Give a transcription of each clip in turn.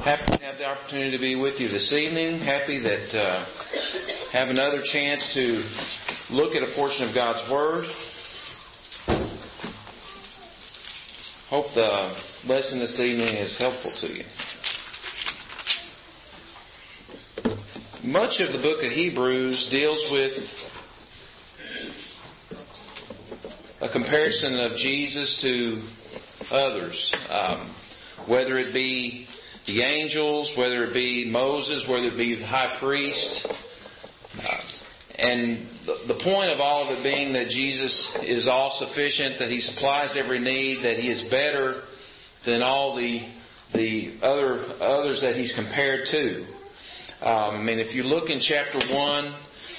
Happy to have the opportunity to be with you this evening. Happy that have another chance to look at a portion of God's Word. Hope the lesson this evening is helpful to you. Much of the book of Hebrews deals with a comparison of Jesus to others, whether it be the angels, whether it be Moses, whether it be the high priest. And the point of all of it being that Jesus is all sufficient, that He supplies every need, that He is better than all the others that He's compared to. If you look in chapter 1,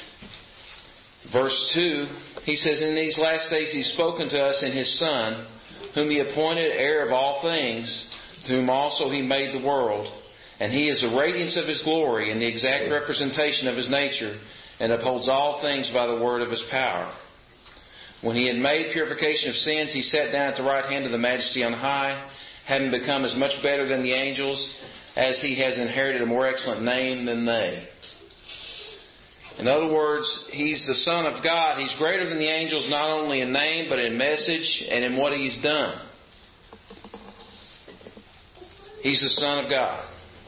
verse 2, He says, "In these last days He's spoken to us in His Son, whom He appointed heir of all things, whom also He made the world. And He is the radiance of His glory and the exact representation of His nature, and upholds all things by the word of His power. When He had made purification of sins, He sat down at the right hand of the Majesty on high, having become as much better than the angels, as He has inherited a more excellent name than they." In other words, He's the Son of God. He's greater than the angels, not only in name, but in message and in what He's done. He's the Son of God.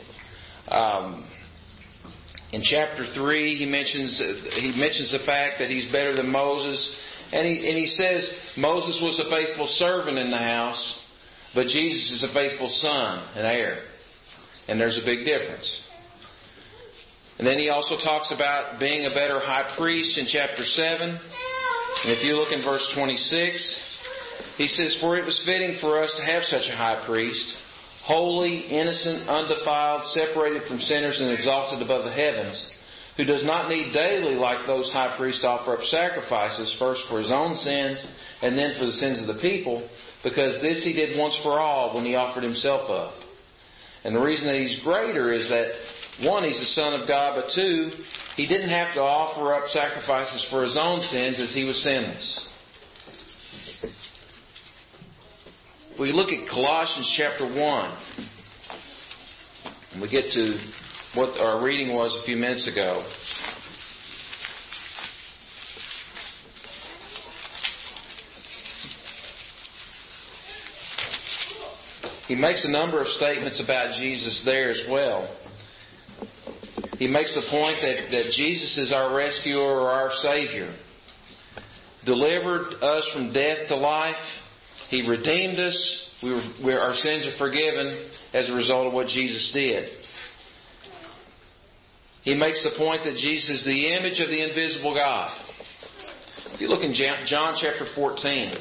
In chapter 3, he mentions the fact that He's better than Moses. And he says Moses was a faithful servant in the house, but Jesus is a faithful son and heir. And there's a big difference. And then he also talks about being a better high priest in chapter 7. And if you look in verse 26, he says, "For it was fitting for us to have such a high priest, holy, innocent, undefiled, separated from sinners and exalted above the heavens, who does not need daily, like those high priests, to offer up sacrifices, first for His own sins and then for the sins of the people, because this He did once for all when He offered Himself up." And the reason that He's greater is that, one, He's the Son of God, but two, He didn't have to offer up sacrifices for His own sins as He was sinless. We look at Colossians chapter 1, and we get to what our reading was a few minutes ago. He makes a number of statements about Jesus there as well. He makes the point that Jesus is our rescuer or our Savior. Delivered us from death to life. He redeemed us. Our sins are forgiven as a result of what Jesus did. He makes the point that Jesus is the image of the invisible God. If you look in John chapter 14.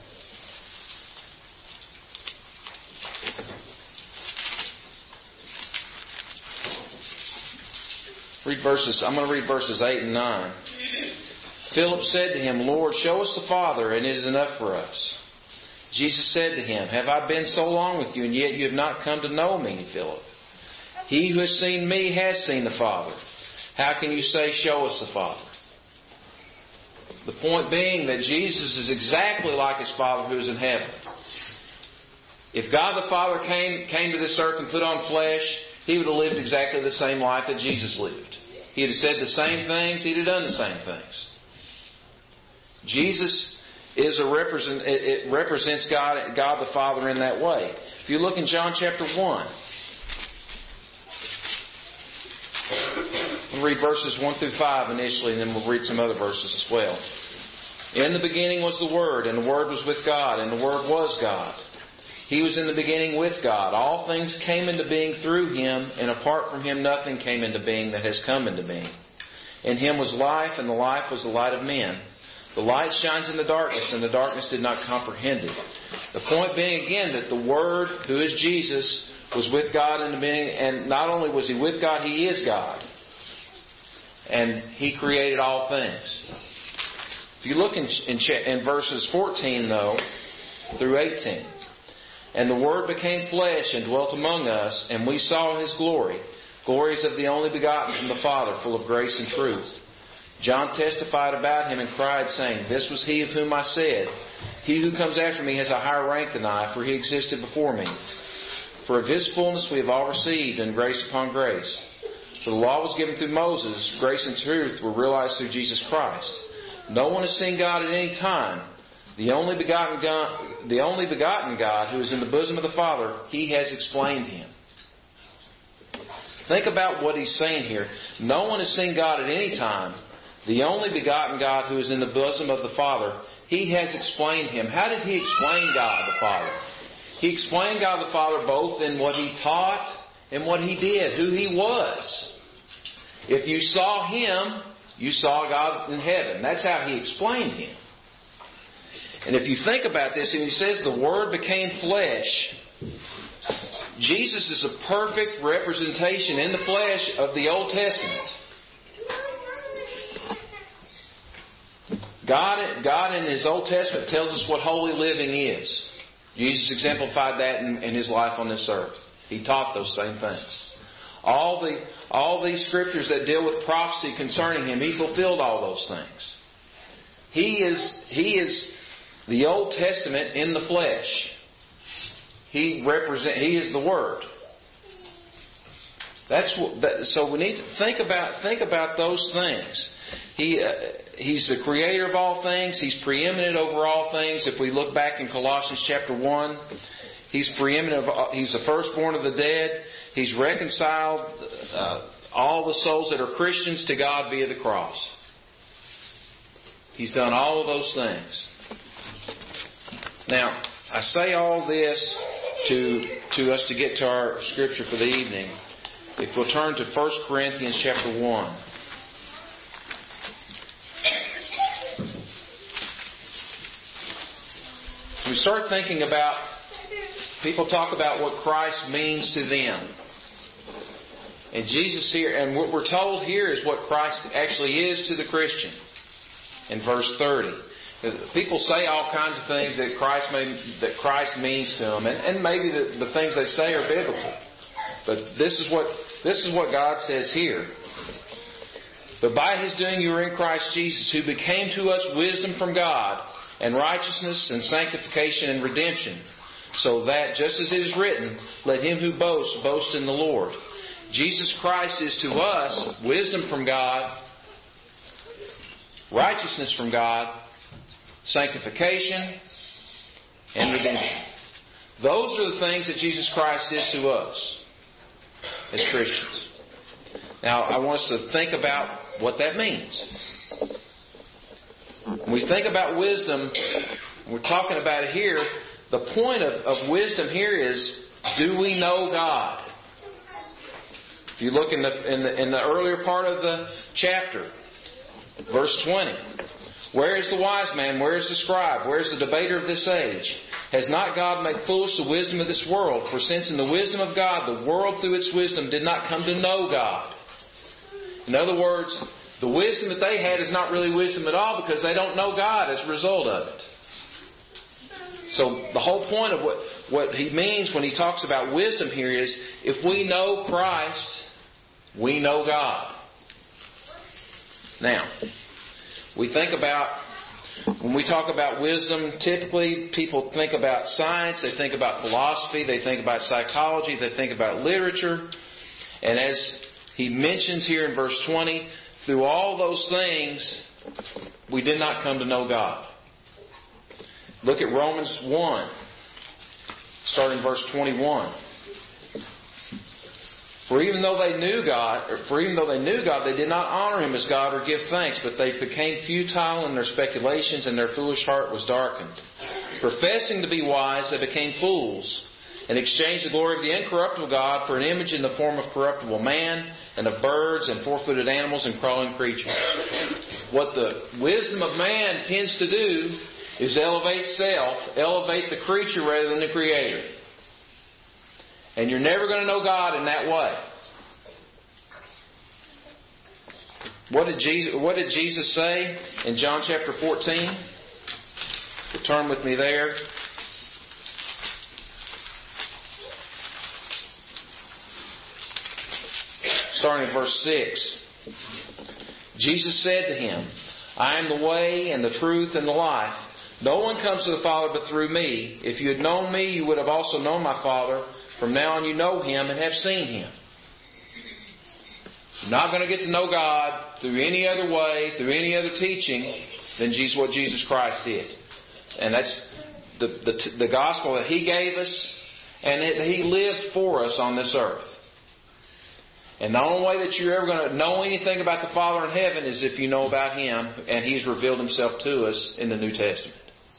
I'm going to read verses 8 and 9. "Philip said to Him, 'Lord, show us the Father, and it is enough for us.' Jesus said to him, 'Have I been so long with you, and yet you have not come to know me, Philip? He who has seen me has seen the Father. How can you say, show us the Father?'" The point being that Jesus is exactly like His Father who is in heaven. If God the Father came to this earth and put on flesh, He would have lived exactly the same life that Jesus lived. He'd have said the same things. He'd have done the same things. Jesus it represents God the Father in that way. If you look in John chapter 1, we'll read verses 1 through 5 initially, and then we'll read some other verses as well. "In the beginning was the Word, and the Word was with God, and the Word was God. He was in the beginning with God. All things came into being through Him, and apart from Him nothing came into being that has come into being. In Him was life, and the life was the light of men. The light shines in the darkness, and the darkness did not comprehend it." The point being again that the Word, who is Jesus, was with God in the beginning, and not only was He with God, He is God. And He created all things. If you look in verses 14, though, through 18. "And the Word became flesh and dwelt among us, and we saw His glory. Glories of the only begotten from the Father, full of grace and truth. John testified about Him and cried, saying, 'This was He of whom I said, He who comes after me has a higher rank than I, for He existed before me.' For of His fullness we have all received, and grace upon grace. For the law was given through Moses, grace and truth were realized through Jesus Christ. No one has seen God at any time. The only begotten God who is in the bosom of the Father, He has explained Him. Think about what He's saying here. No one has seen God at any time. The only begotten God who is in the bosom of the Father, He has explained Him. How did He explain God the Father? He explained God the Father both in what He taught and what He did, who He was. If you saw Him, you saw God in heaven. That's how He explained Him. And if you think about this, and He says the Word became flesh, Jesus is a perfect representation in the flesh of the Old Testament. God in His Old Testament tells us what holy living is. Jesus exemplified that in His life on this earth. He taught those same things. All these scriptures that deal with prophecy concerning Him, He fulfilled all those things. He is the Old Testament in the flesh. He is the Word. So we need to think about those things. He's the creator of all things. He's preeminent over all things. If we look back in Colossians chapter 1, He's preeminent. He's the firstborn of the dead. He's reconciled all the souls that are Christians to God via the cross. He's done all of those things. Now, I say all this to us to get to our scripture for the evening. If we'll turn to 1 Corinthians chapter 1. We start thinking about, people talk about what Christ means to them. And Jesus here, and what we're told here is what Christ actually is to the Christian. In verse 30. People say all kinds of things that Christ means to them. And maybe the things they say are biblical. But this is what God says here. But by His doing you are in Christ Jesus, who became to us wisdom from God, and righteousness and sanctification and redemption, so that, just as it is written, let him who boasts, boast in the Lord. Jesus Christ is to us wisdom from God, righteousness from God, sanctification, and redemption. Those are the things that Jesus Christ is to us as Christians. Now, I want us to think about what that means. When we think about wisdom, we're talking about it here, the point of wisdom here is, do we know God? If you look in the earlier part of the chapter, verse 20. Where is the wise man? Where is the scribe? Where is the debater of this age? Has not God made foolish the wisdom of this world? For since in the wisdom of God, the world through its wisdom did not come to know God. In other words, the wisdom that they had is not really wisdom at all because they don't know God as a result of it. So the whole point of what he means when he talks about wisdom here is, if we know Christ, we know God. Now, when we talk about wisdom, typically people think about science, they think about philosophy, they think about psychology, they think about literature. And as he mentions here in verse 20, through all those things, we did not come to know God. Look at Romans 1, starting verse 21. For even though they knew God, they did not honor Him as God or give thanks, but they became futile in their speculations, and their foolish heart was darkened. Professing to be wise, they became fools, and exchanged the glory of the incorruptible God for an image in the form of corruptible man, and of birds, and four-footed animals, and crawling creatures. What the wisdom of man tends to do is elevate the creature rather than the Creator. And you're never going to know God in that way. What did Jesus say in John chapter 14? Turn with me there. Starting at verse 6. Jesus said to him, I am the way and the truth and the life. No one comes to the Father but through me. If you had known me, you would have also known my Father. From now on you know Him and have seen Him. You're not going to get to know God through any other way, through any other teaching than what Jesus Christ did. And that's the gospel that He gave us and that He lived for us on this earth. And the only way that you're ever going to know anything about the Father in heaven is if you know about Him and He's revealed Himself to us in the New Testament.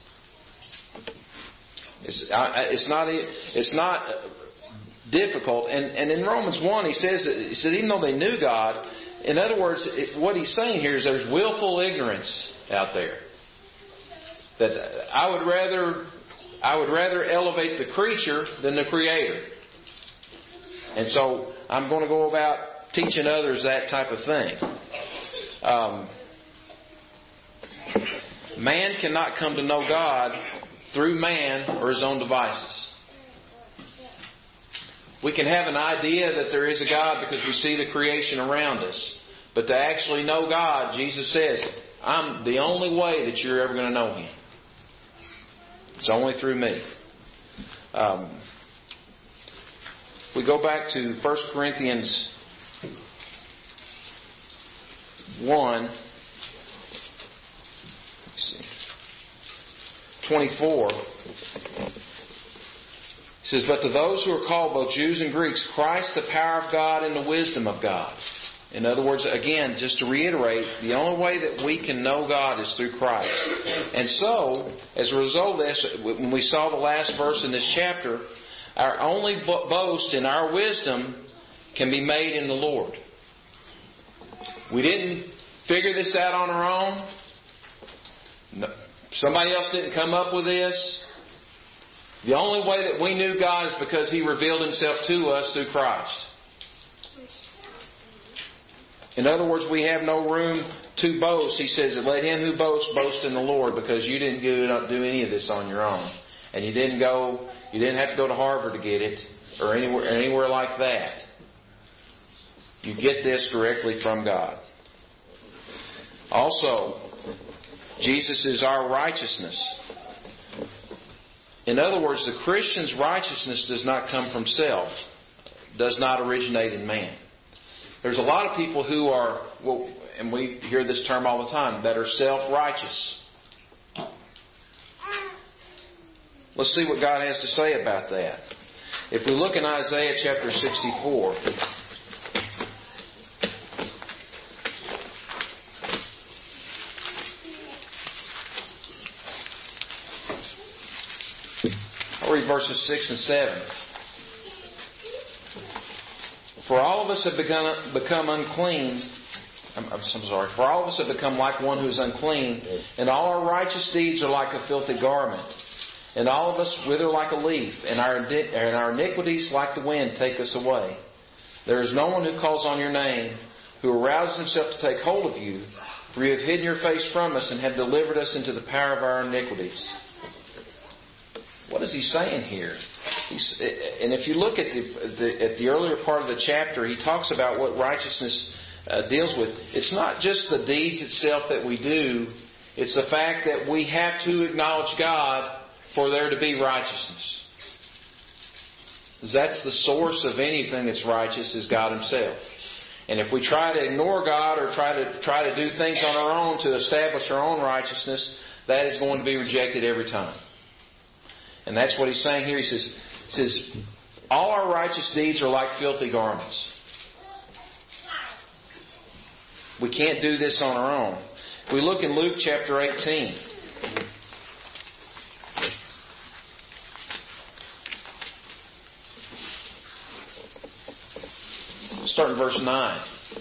It's not difficult. And in Romans 1 he said even though they knew God, in other words, what he's saying here is there's willful ignorance out there. That I would rather elevate the creature than the Creator. And so I'm going to go about teaching others that type of thing. Man cannot come to know God through man or his own devices. We can have an idea that there is a God because we see the creation around us. But to actually know God, Jesus says, I'm the only way that you're ever going to know Him. It's only through me. We go back to 1 Corinthians 1. 24. It says, but to those who are called, both Jews and Greeks, Christ the power of God and the wisdom of God. In other words, again, just to reiterate, the only way that we can know God is through Christ. And so, as a result of this, when we saw the last verse in this chapter, our only boast in our wisdom can be made in the Lord. We didn't figure this out on our own. No. Somebody else didn't come up with this. The only way that we knew God is because He revealed Himself to us through Christ. In other words, we have no room to boast. He says that let him who boasts boast in the Lord, because you didn't do any of this on your own. And you didn't have to go to Harvard to get it or anywhere like that. You get this directly from God. Also, Jesus is our righteousness. In other words, the Christian's righteousness does not come from self, does not originate in man. There's a lot of people who are, and we hear this term all the time, that are self-righteous. Let's see what God has to say about that. If we look in Isaiah chapter 64, I'll read verses 6 and 7. For all of us have become unclean. I'm sorry. For all of us have become like one who is unclean, and all our righteous deeds are like a filthy garment. And all of us wither like a leaf, and our iniquities like the wind take us away. There is no one who calls on your name, who arouses himself to take hold of you, for you have hidden your face from us and have delivered us into the power of our iniquities. What is he saying here? And if you look at the earlier part of the chapter, he talks about what righteousness deals with. It's not just the deeds itself that we do. It's the fact that we have to acknowledge God for there to be righteousness. That's the source of anything that's righteous, is God Himself. And if we try to ignore God or try to do things on our own to establish our own righteousness, that is going to be rejected every time. And that's what he's saying here. He says, all our righteous deeds are like filthy garments. We can't do this on our own. If we look in Luke chapter 18, start in verse 9.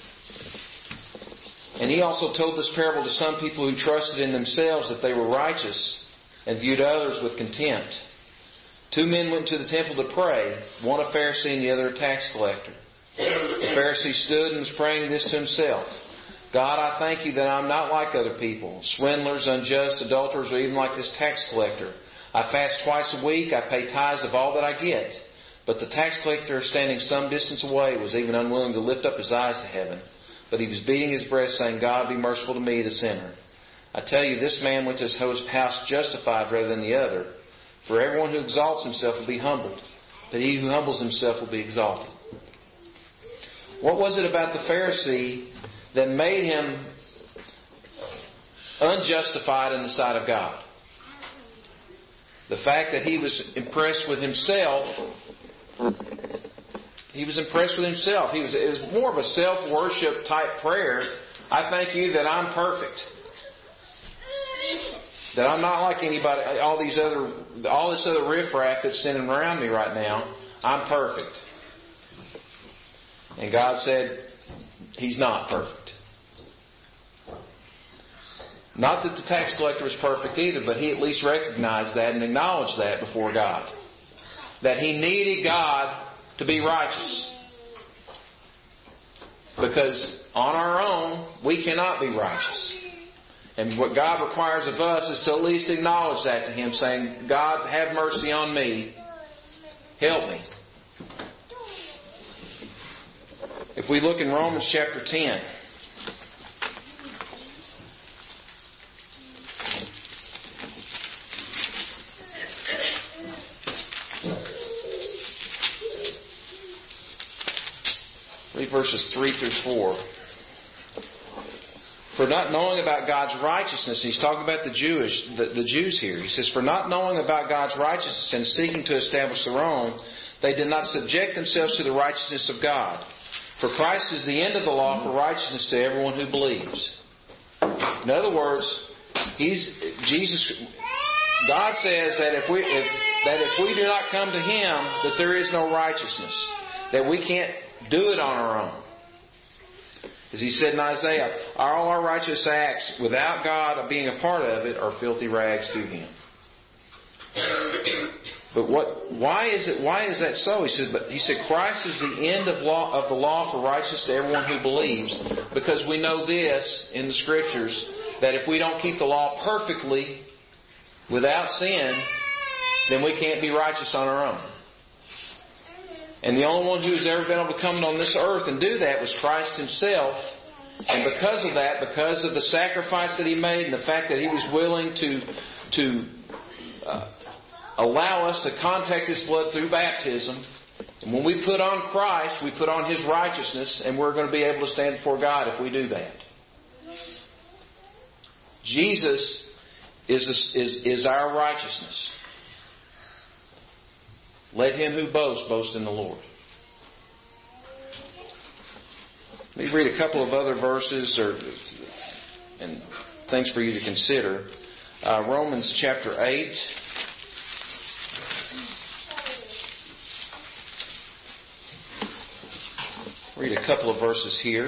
And he also told this parable to some people who trusted in themselves that they were righteous and viewed others with contempt. 2 men went to the temple to pray, one a Pharisee and the other a tax collector. The Pharisee stood and was praying this to himself: God, I thank you that I'm not like other people, swindlers, unjust, adulterers, or even like this tax collector. I fast twice a week, I pay tithes of all that I get. But the tax collector, standing some distance away, was even unwilling to lift up his eyes to heaven, but he was beating his breast, saying, God, be merciful to me, the sinner. I tell you, this man went to his house justified rather than the other. For everyone who exalts himself will be humbled, but he who humbles himself will be exalted. What was it about the Pharisee that made him unjustified in the sight of God? The fact that he was impressed with himself. He was impressed with himself. It was more of a self-worship type prayer. I thank you that I'm perfect. That I'm not like anybody, all this other riffraff that's sitting around me right now. I'm perfect. And God said, He's not perfect. Not that the tax collector was perfect either, but he at least recognized that and acknowledged that before God. That he needed God to be righteous. Because on our own, we cannot be righteous. And what God requires of us is to at least acknowledge that to Him, saying, God, have mercy on me. Help me. If we look in Romans chapter 10. Read verses 3 through 4. For not knowing about God's righteousness, and he's talking about the Jews here. He says, for not knowing about God's righteousness and seeking to establish their own, they did not subject themselves to the righteousness of God. For Christ is the end of the law for righteousness to everyone who believes. In other words, God says that if we do not come to Him, that there is no righteousness, that we can't do it on our own. As He said in Isaiah, all our righteous acts without God being a part of it are filthy rags to Him. But why is that so? He said Christ is the end of the law for righteousness to everyone who believes, because we know this in the Scriptures, that if we don't keep the law perfectly without sin, then we can't be righteous on our own. And the only one who's ever been able to come on this earth and do that was Christ Himself. And because of that, because of the sacrifice that He made and the fact that He was willing to allow us to contact His blood through baptism, and when we put on Christ, we put on His righteousness, and we're going to be able to stand before God if we do that. Jesus is our righteousness. Let him who boasts, boast in the Lord. Let me read a couple of other verses and things for you to consider. Romans chapter 8. Read a couple of verses here.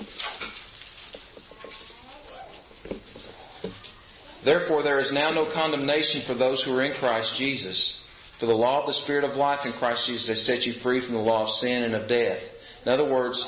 Therefore there is now no condemnation for those who are in Christ Jesus. For the law of the Spirit of life in Christ Jesus has set you free from the law of sin and of death. In other words,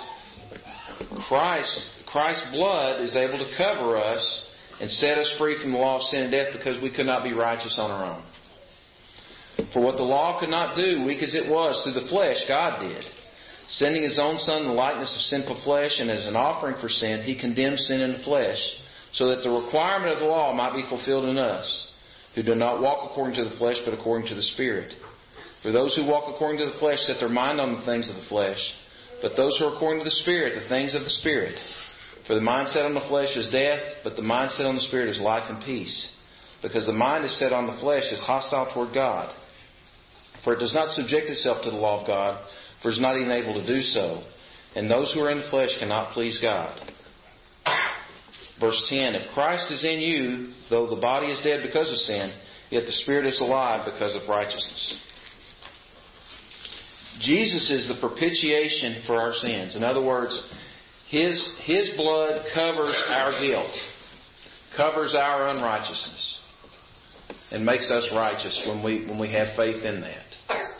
Christ's blood is able to cover us and set us free from the law of sin and death, because we could not be righteous on our own. For what the law could not do, weak as it was, through the flesh, God did. Sending His own Son in the likeness of sinful flesh, and as an offering for sin, He condemned sin in the flesh, so that the requirement of the law might be fulfilled in us, who do not walk according to the flesh, but according to the Spirit. For those who walk according to the flesh set their mind on the things of the flesh, but those who are according to the Spirit, the things of the Spirit. For the mind set on the flesh is death, but the mind set on the Spirit is life and peace. Because the mind is set on the flesh is hostile toward God. For it does not subject itself to the law of God, for it is not even able to do so. And those who are in the flesh cannot please God. Verse 10, if Christ is in you, though the body is dead because of sin, yet the Spirit is alive because of righteousness. Jesus is the propitiation for our sins. In other words, His blood covers our guilt, covers our unrighteousness, and makes us righteous when we have faith in that.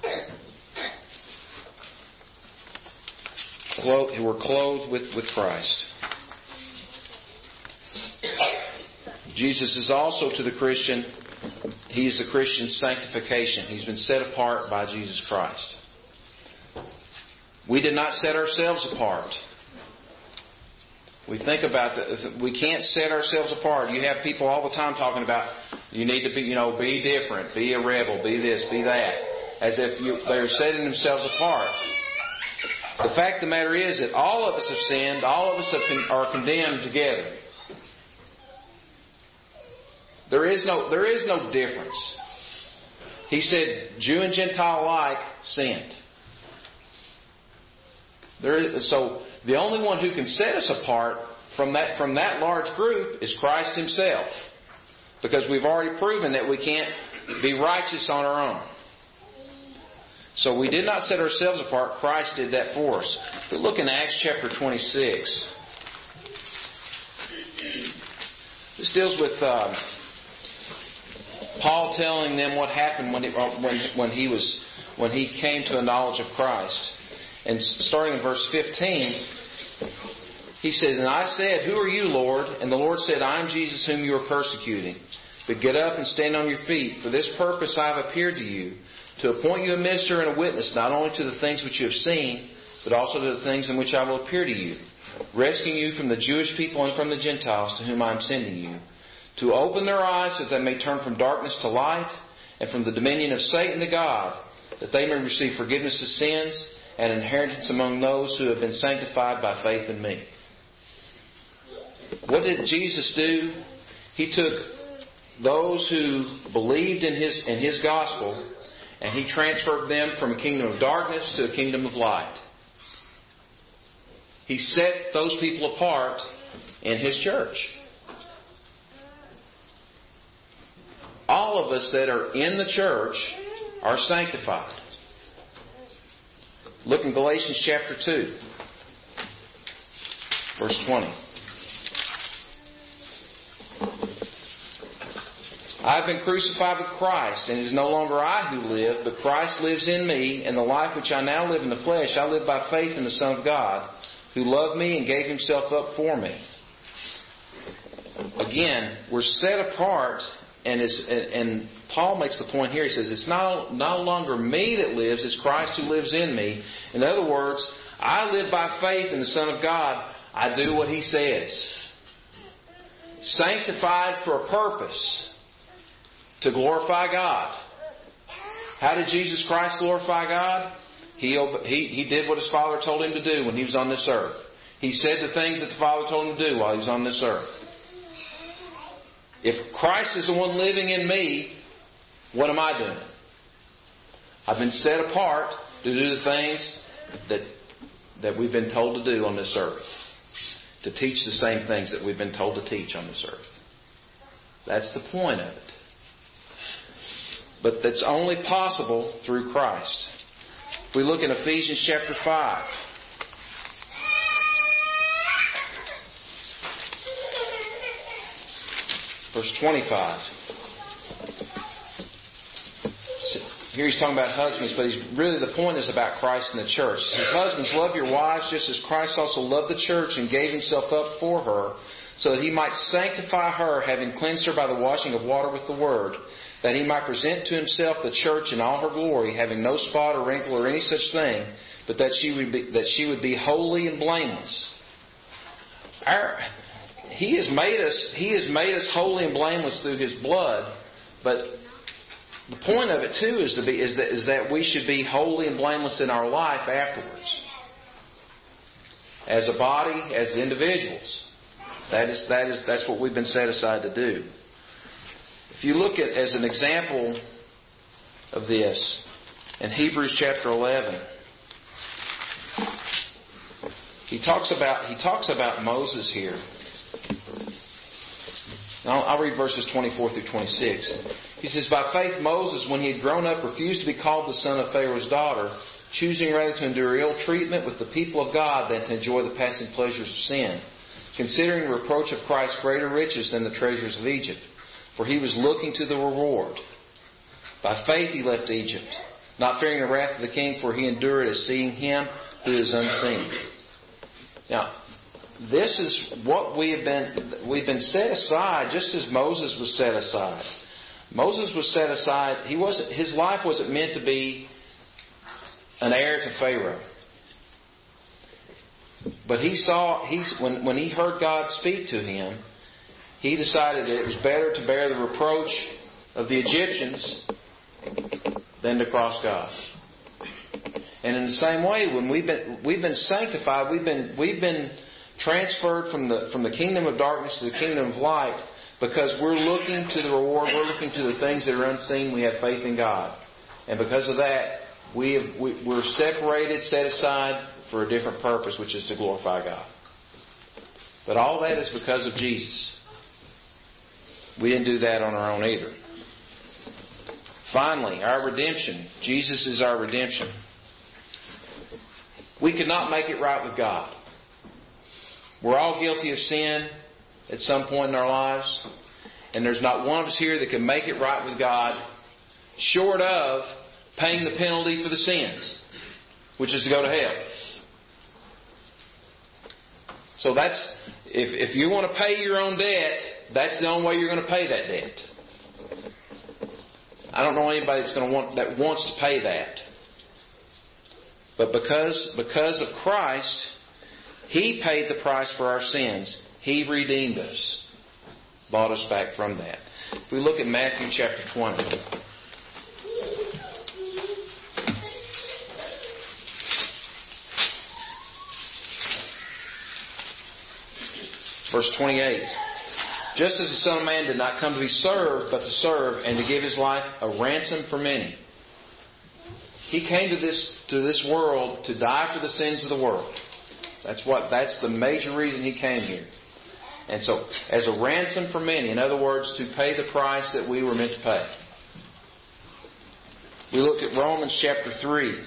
We're clothed with Christ. Jesus is also to the Christian, he is the Christian's sanctification. He's been set apart by Jesus Christ. We did not set ourselves apart. We think about that. We can't set ourselves apart. You have people all the time talking about you need to be different, be a rebel, be this, be that. as if they're setting themselves apart. The fact of the matter is that all of us have sinned. All of us are condemned together. There is no difference. He said, Jew and Gentile alike sinned. So the only one who can set us apart from that large group is Christ Himself. Because we've already proven that we can't be righteous on our own. So we did not set ourselves apart. Christ did that for us. But look in Acts chapter 26. This deals with Paul telling them what happened when he came to a knowledge of Christ. And starting in verse 15, he says, "And I said, 'Who are you, Lord?' And the Lord said, 'I am Jesus whom you are persecuting. But get up and stand on your feet. For this purpose I have appeared to you, to appoint you a minister and a witness, not only to the things which you have seen, but also to the things in which I will appear to you, rescuing you from the Jewish people and from the Gentiles to whom I am sending you, to open their eyes so that they may turn from darkness to light, and from the dominion of Satan to God, that they may receive forgiveness of sins and inheritance among those who have been sanctified by faith in me.'" What did Jesus do? He took those who believed in His gospel, and He transferred them from a kingdom of darkness to a kingdom of light. He set those people apart in His church. All of us that are in the church are sanctified. Look in Galatians chapter 2, verse 20. "I have been crucified with Christ, and it is no longer I who live, but Christ lives in me, and the life which I now live in the flesh, I live by faith in the Son of God, who loved me and gave Himself up for me." Again, we're set apart, and Paul makes the point here. He says, it's no longer me that lives, it's Christ who lives in me. In other words, I live by faith in the Son of God. I do what He says. Sanctified for a purpose. To glorify God. How did Jesus Christ glorify God? He did what His Father told Him to do when He was on this earth. He said the things that the Father told Him to do while He was on this earth. If Christ is the one living in me, what am I doing? I've been set apart to do the things that we've been told to do on this earth. To teach the same things that we've been told to teach on this earth. That's the point of it. But that's only possible through Christ. If we look in Ephesians chapter 5. Verse 25. Here he's talking about husbands, but the point is about Christ and the church. He says, "Husbands, love your wives just as Christ also loved the church and gave Himself up for her, so that He might sanctify her, having cleansed her by the washing of water with the word, that He might present to Himself the church in all her glory, having no spot or wrinkle or any such thing, but that she would be holy and blameless." He has made us holy and blameless through His blood, but the point of it too is that we should be holy and blameless in our life afterwards, as a body, as individuals. That's what we've been set aside to do. If you look at as an example of this in Hebrews chapter 11, he talks about Moses here. Now, I'll read verses 24 through 26. He says, "By faith Moses, when he had grown up, refused to be called the son of Pharaoh's daughter, choosing rather to endure ill treatment with the people of God than to enjoy the passing pleasures of sin, considering the reproach of Christ greater riches than the treasures of Egypt. For he was looking to the reward. By faith he left Egypt, not fearing the wrath of the king, for he endured as seeing Him who is unseen." Now, this is what we've been set aside, just as Moses was set aside. Moses was set aside. His life wasn't meant to be an heir to Pharaoh. But when he heard God speak to him, he decided that it was better to bear the reproach of the Egyptians than to cross God. And in the same way, when we've been sanctified, we've been transferred from the kingdom of darkness to the kingdom of light, because we're looking to the reward, we're looking to the things that are unseen. We have faith in God. And because of that, we're separated, set aside for a different purpose, which is to glorify God. But all that is because of Jesus. We didn't do that on our own either. Finally, our redemption. Jesus is our redemption. We could not make it right with God. We're all guilty of sin at some point in our lives. And there's not one of us here that can make it right with God, short of paying the penalty for the sins, which is to go to hell. So that's, if you want to pay your own debt, that's the only way you're going to pay that debt. I don't know anybody that wants to pay that. But because of Christ, He paid the price for our sins. He redeemed us, bought us back from that. If we look at Matthew chapter 20. Verse 28. Just as the Son of Man did not come to be served, but to serve, and to give His life a ransom for many. He came to this world to die for the sins of the world. That's the major reason He came here. And so, as a ransom for many, in other words, to pay the price that we were meant to pay. We look at Romans chapter 3.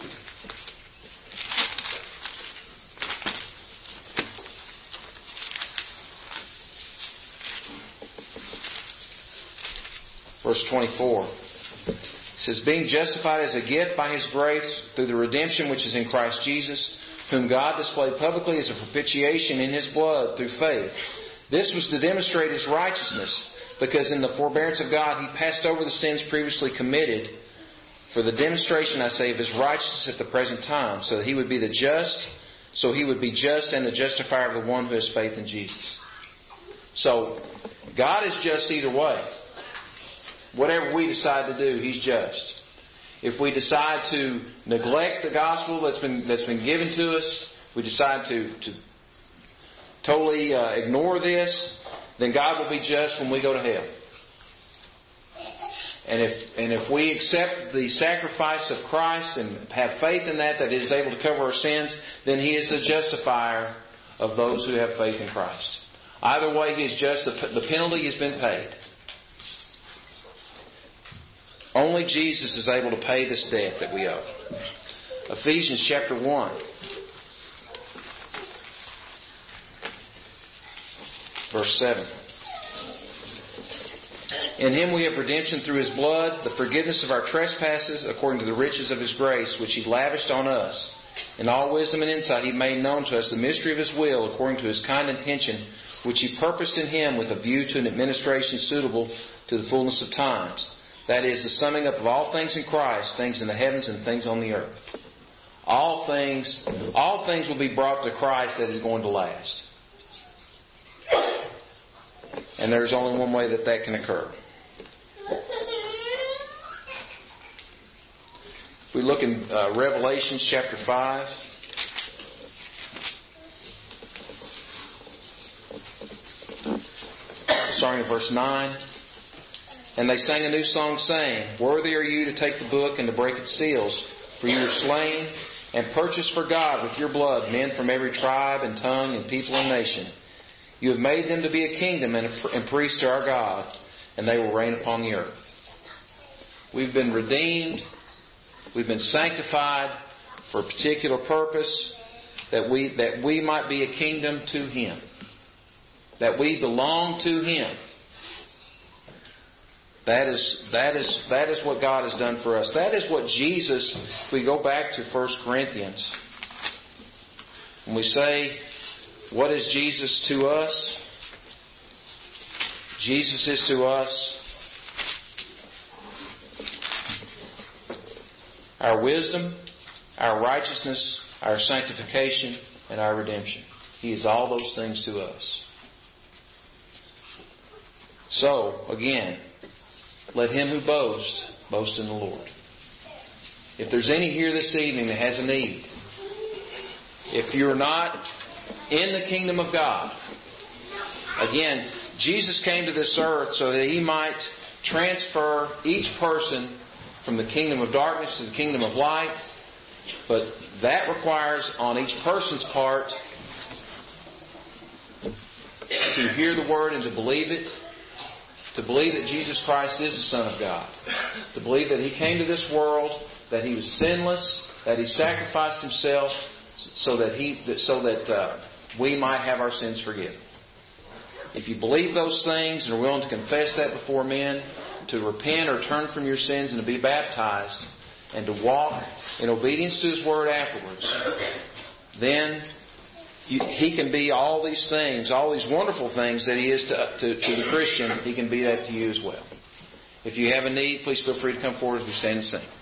Verse 24. It says, being justified as a gift by His grace through the redemption which is in Christ Jesus, whom God displayed publicly as a propitiation in His blood through faith. This was to demonstrate His righteousness, because in the forbearance of God He passed over the sins previously committed, for the demonstration, I say, of His righteousness at the present time, so that He would be just and the justifier of the one who has faith in Jesus. So, God is just either way. Whatever we decide to do, He's just. If we decide to neglect the gospel that's been given to us, we decide to totally ignore this, then God will be just when we go to hell. And if we accept the sacrifice of Christ and have faith in that it is able to cover our sins, then He is the justifier of those who have faith in Christ. Either way, He is just. The penalty has been paid. Only Jesus is able to pay this debt that we owe. Ephesians chapter 1. Verse 7. In Him we have redemption through His blood, the forgiveness of our trespasses, according to the riches of His grace, which He lavished on us. In all wisdom and insight He made known to us the mystery of His will, according to His kind intention, which He purposed in Him with a view to an administration suitable to the fullness of times. That is, the summing up of all things in Christ, things in the heavens and things on the earth. All things will be brought to Christ that is going to last. And there's only one way that can occur. If we look in Revelation chapter 5. Starting at verse 9. And they sang a new song, saying, worthy are you to take the book and to break its seals, for you were slain and purchased for God with your blood men from every tribe and tongue and people and nation. You have made them to be a kingdom and priests to our God, and they will reign upon the earth. We've been redeemed. We've been sanctified for a particular purpose, that we might be a kingdom to Him, that we belong to Him. That is what God has done for us. That is what Jesus, if we go back to 1 Corinthians, when we say, what is Jesus to us? Jesus is to us our wisdom, our righteousness, our sanctification, and our redemption. He is all those things to us. So, again, let him who boasts, boast in the Lord. If there's any here this evening that has a need, if you're not in the kingdom of God, again, Jesus came to this earth so that He might transfer each person from the kingdom of darkness to the kingdom of light. But that requires on each person's part to hear the Word and to believe it. To believe that Jesus Christ is the Son of God. To believe that He came to this world, that He was sinless, that He sacrificed Himself so that we might have our sins forgiven. If you believe those things and are willing to confess that before men, to repent or turn from your sins and to be baptized, and to walk in obedience to His Word afterwards, then He can be all these things, all these wonderful things that He is to the Christian. He can be that to you as well. If you have a need, please feel free to come forward as we stand and sing.